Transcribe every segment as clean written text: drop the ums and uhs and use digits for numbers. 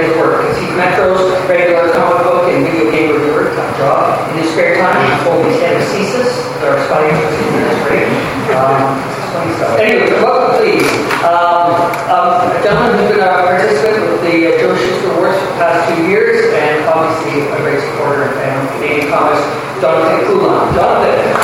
his work. As he's Metro's regular comic book and video game reviewer, top job. In his spare time, he's holding his head of CSIS, our spy agency. That's great. Funny stuff. Anyway, welcome, please. A gentleman who's been a participant with the Joe Shuster Awards for the past 2 years, and obviously a great supporter and fan of Canadian comics, Jonathan Coulon. Jonathan.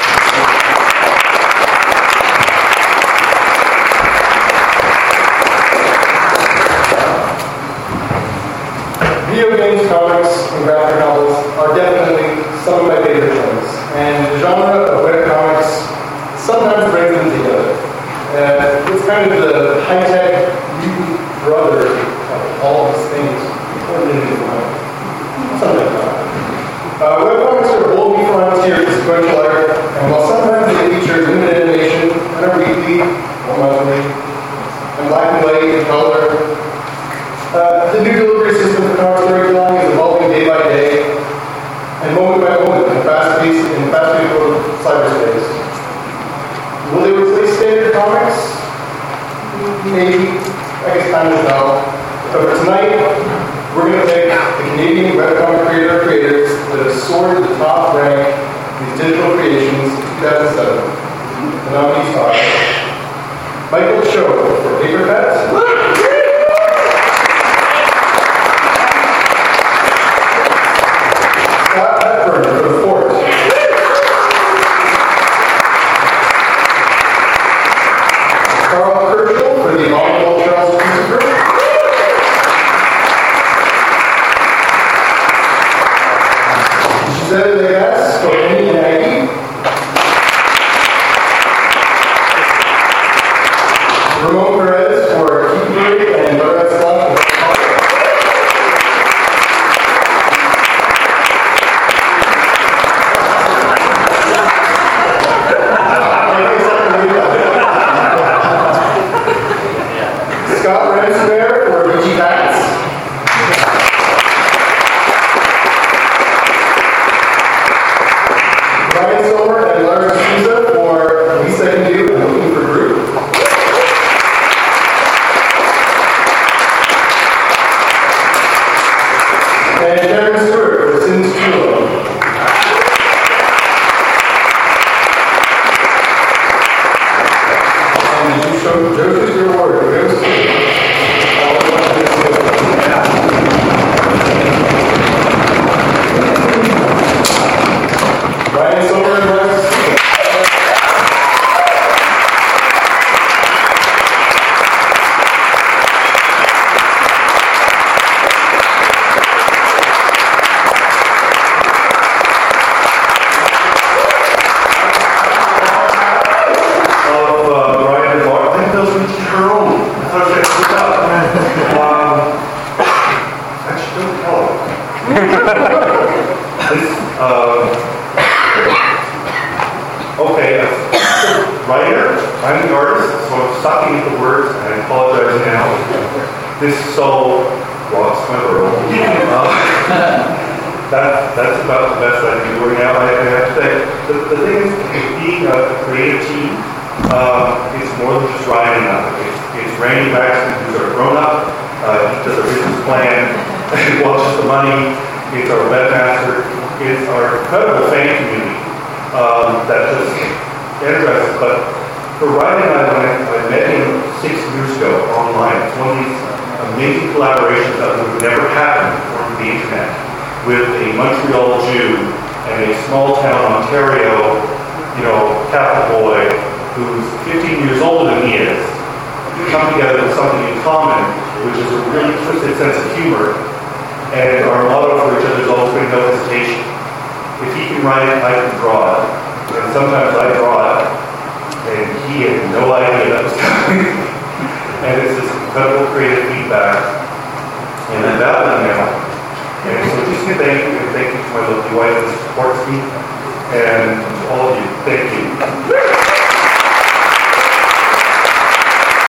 Video games, comics, and graphic novels are definitely some of my favorite things, and the genre of webcomics sometimes brings them together. It's kind of the high-tech mutant brother of all these things, something like that. Webcomics are a bold new frontier of sequential art, and while sometimes they feature limited animation and are weekly or monthly, and black and white and color, the new delivery system for comic storytelling is evolving day by day and moment by moment in fast-paced cyberspace. Will they replace standard comics? Maybe. I guess time will tell. But for tonight, we're going to thank the Canadian webcomic creators that have soared to the top rank in these digital creations in 2007. The nominees are Michael Cho for Paper Pets. For the fort. Carl Kerschel for the Honorable Charles Christopher. Giselle Legas for Annie and Aggie. Ramon Perez for Keeper and Loretta. Scott Ransomware for Richie Bats. Brian Silver and Larry Souza for Lisa and You and Looking for Group. And Darren Stewart for Sims Chulo. And you showed Joseph's reward. Brian Silver and Rex. Okay, as a writer, I'm the artist, so I'm sucking at the words, and I apologize now. This soul rocks my world. That's about the best I can do right now. I have to say, the thing is, being a creative team, it's more than just writing up. It's Randy Waxman, who's our grown-up. He does a business plan. He watches the money. It's our webmaster. It's our incredible fan community. That just interests. But for Ryan and I met him 6 years ago online. It's one of these amazing collaborations that would never happen before the internet with a Montreal Jew and a small town Ontario, Catholic boy who's 15 years older than he is, come together with something in common, which is a really twisted sense of humor. And our motto for each other has always been no hesitation. If he can write it, I can draw it. And sometimes I draw it, and he had no idea that was coming. And it's this incredible creative feedback. And I'm battling now. And so just thank you, and thank you to my lovely wife who supports me, and to all of you. Thank you.